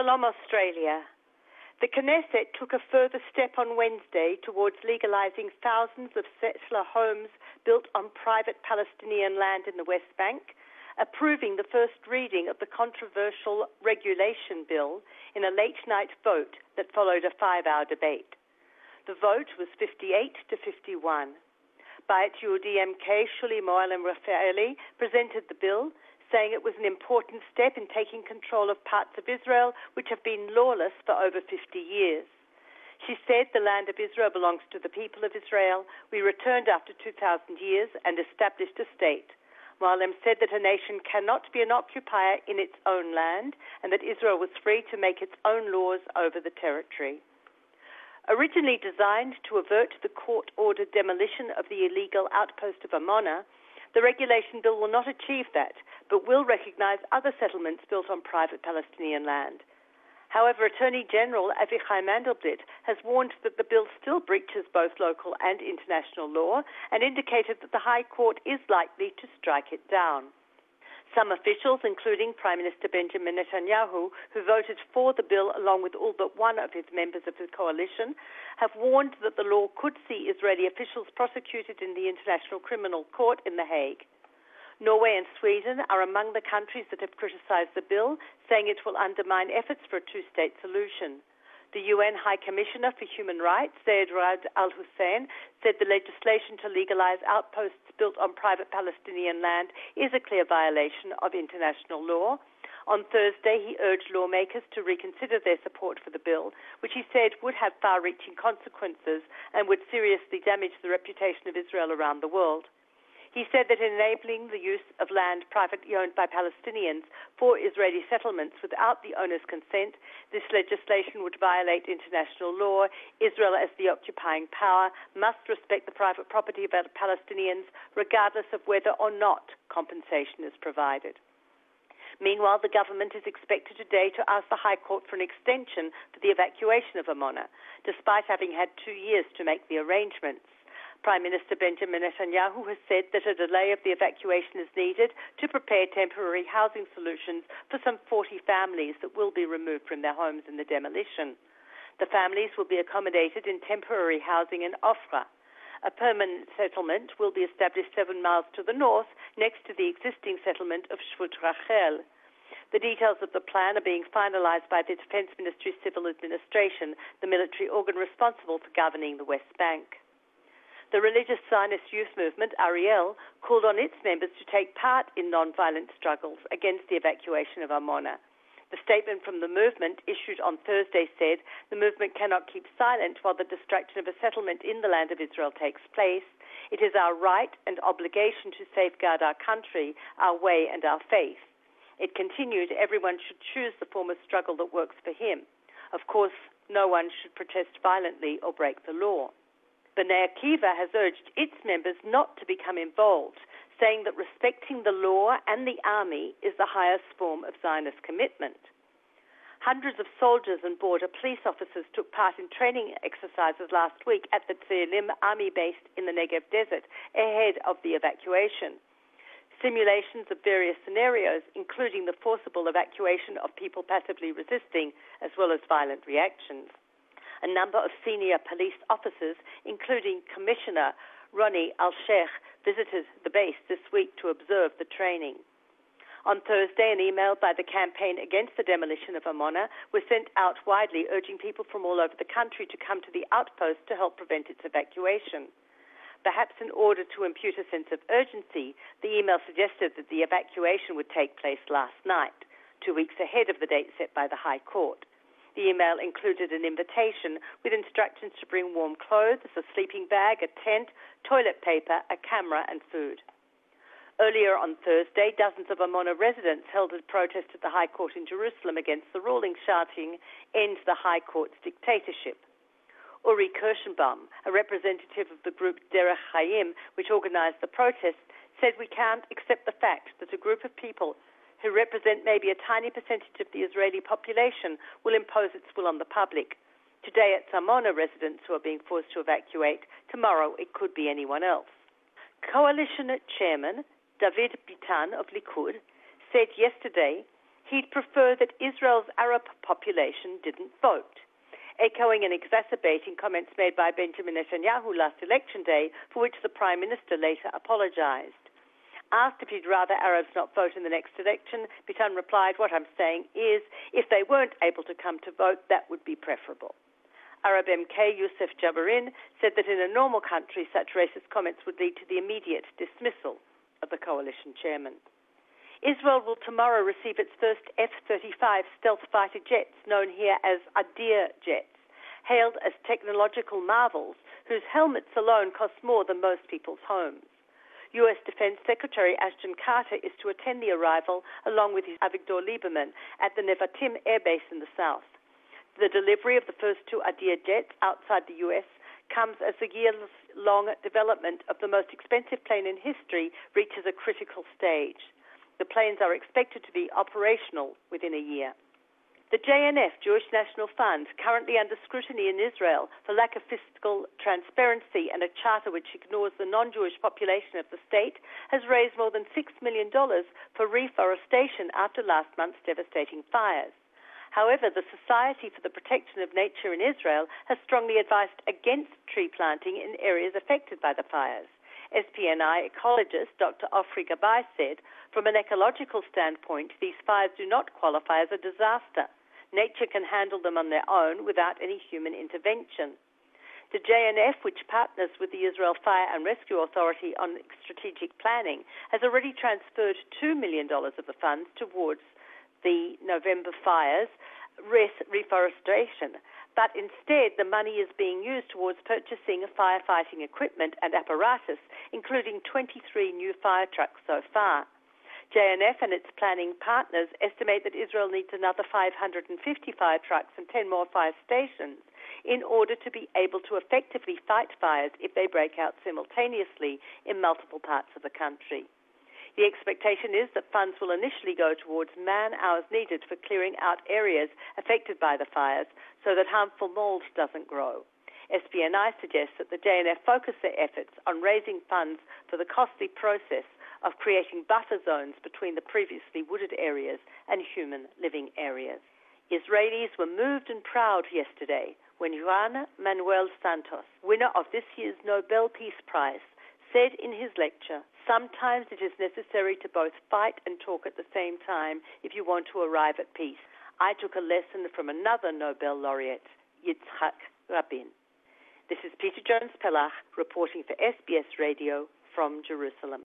Shalom Australia. The Knesset took a further step on Wednesday towards legalizing thousands of settler homes built on private Palestinian land in the West Bank, approving the first reading of the controversial regulation bill in a late-night vote that followed a 5-hour debate. The vote was 58 to 51. Bayit Yehudi MK Shuli Moalem-Rafaeli presented the bill, saying it was an important step in taking control of parts of Israel which have been lawless for over 50 years. She said the land of Israel belongs to the people of Israel. We returned after 2,000 years and established a state. Moalem said that a nation cannot be an occupier in its own land and that Israel was free to make its own laws over the territory. Originally designed to avert the court-ordered demolition of the illegal outpost of Amona, the regulation bill will not achieve that, but will recognize other settlements built on private Palestinian land. However, Attorney General Avichai Mandelblit has warned that the bill still breaches both local and international law and indicated that the High Court is likely to strike it down. Some officials, including Prime Minister Benjamin Netanyahu, who voted for the bill along with all but one of his members of the coalition, have warned that the law could see Israeli officials prosecuted in the International Criminal Court in The Hague. Norway and Sweden are among the countries that have criticized the bill, saying it will undermine efforts for a two-state solution. The UN High Commissioner for Human Rights, Zeid Ra'ad Al Hussein, said the legislation to legalize outposts built on private Palestinian land is a clear violation of international law. On Thursday, he urged lawmakers to reconsider their support for the bill, which he said would have far-reaching consequences and would seriously damage the reputation of Israel around the world. He said that in enabling the use of land privately owned by Palestinians for Israeli settlements without the owner's consent, this legislation would violate international law. Israel, as the occupying power, must respect the private property of Palestinians regardless of whether or not compensation is provided. Meanwhile, the government is expected today to ask the High Court for an extension for the evacuation of Amona, despite having had 2 years to make the arrangements. Prime Minister Benjamin Netanyahu has said that a delay of the evacuation is needed to prepare temporary housing solutions for some 40 families that will be removed from their homes in the demolition. The families will be accommodated in temporary housing in Ofra. A permanent settlement will be established 7 miles to the north, next to the existing settlement of Shvut Rachel. The details of the plan are being finalized by the Defense Ministry's Civil Administration, the military organ responsible for governing the West Bank. The religious Zionist youth movement, Ariel, called on its members to take part in non-violent struggles against the evacuation of Amona. The statement from the movement, issued on Thursday, said the movement cannot keep silent while the destruction of a settlement in the land of Israel takes place. It is our right and obligation to safeguard our country, our way and our faith. It continued, everyone should choose the form of struggle that works for him. Of course, no one should protest violently or break the law. Bnei Akiva has urged its members not to become involved, saying that respecting the law and the army is the highest form of Zionist commitment. Hundreds of soldiers and border police officers took part in training exercises last week at the Tzelim army base in the Negev desert ahead of the evacuation. Simulations of various scenarios, including the forcible evacuation of people passively resisting, as well as violent reactions. A number of senior police officers, including Commissioner Ronnie Al-Sheikh, visited the base this week to observe the training. On Thursday, an email by the Campaign Against the Demolition of Amona was sent out widely, urging people from all over the country to come to the outpost to help prevent its evacuation. Perhaps in order to impute a sense of urgency, the email suggested that the evacuation would take place last night, 2 weeks ahead of the date set by the High Court. The email included an invitation with instructions to bring warm clothes, a sleeping bag, a tent, toilet paper, a camera and food. Earlier on Thursday, dozens of Amona residents held a protest at the High Court in Jerusalem against the ruling, shouting, "End the High Court's dictatorship." Uri Kirschenbaum, a representative of the group Derech Chaim, which organized the protest, said we can't accept the fact that a group of people who represent maybe a tiny percentage of the Israeli population will impose its will on the public. Today it's Amona residents who are being forced to evacuate. Tomorrow it could be anyone else. Coalition Chairman David Bitan of Likud said yesterday he'd prefer that Israel's Arab population didn't vote, echoing and exacerbating comments made by Benjamin Netanyahu last election day, for which the Prime Minister later apologized. Asked if he'd rather Arabs not vote in the next election, Bitan replied, "What I'm saying is, if they weren't able to come to vote, that would be preferable." Arab MK Youssef Jabarin said that in a normal country, such racist comments would lead to the immediate dismissal of the coalition chairman. Israel will tomorrow receive its first F-35 stealth fighter jets, known here as Adir jets, hailed as technological marvels whose helmets alone cost more than most people's homes. U.S. Defense Secretary Ashton Carter is to attend the arrival, along with his Avigdor Lieberman, at the Nevatim Air Base in the south. The delivery of the first two Adir jets outside the U.S. comes as the years-long development of the most expensive plane in history reaches a critical stage. The planes are expected to be operational within a year. The JNF, Jewish National Fund, currently under scrutiny in Israel for lack of fiscal transparency and a charter which ignores the non-Jewish population of the state, has raised more than $6 million for reforestation after last month's devastating fires. However, the Society for the Protection of Nature in Israel has strongly advised against tree planting in areas affected by the fires. SPNI ecologist Dr. Ofri Gabay said, "From an ecological standpoint, these fires do not qualify as a disaster. Nature can handle them on their own without any human intervention." The JNF, which partners with the Israel Fire and Rescue Authority on strategic planning, has already transferred $2 million of the funds towards the November fires reforestation. But instead, the money is being used towards purchasing firefighting equipment and apparatus, including 23 new fire trucks so far. JNF and its planning partners estimate that Israel needs another 550 fire trucks and 10 more fire stations in order to be able to effectively fight fires if they break out simultaneously in multiple parts of the country. The expectation is that funds will initially go towards man-hours needed for clearing out areas affected by the fires so that harmful mold doesn't grow. SPNI suggests that the JNF focus their efforts on raising funds for the costly process of creating buffer zones between the previously wooded areas and human living areas. Israelis were moved and proud yesterday when Juan Manuel Santos, winner of this year's Nobel Peace Prize, said in his lecture, "Sometimes it is necessary to both fight and talk at the same time if you want to arrive at peace. I took a lesson from another Nobel laureate, Yitzhak Rabin." This is Peter Jones-Pellach reporting for SBS Radio from Jerusalem.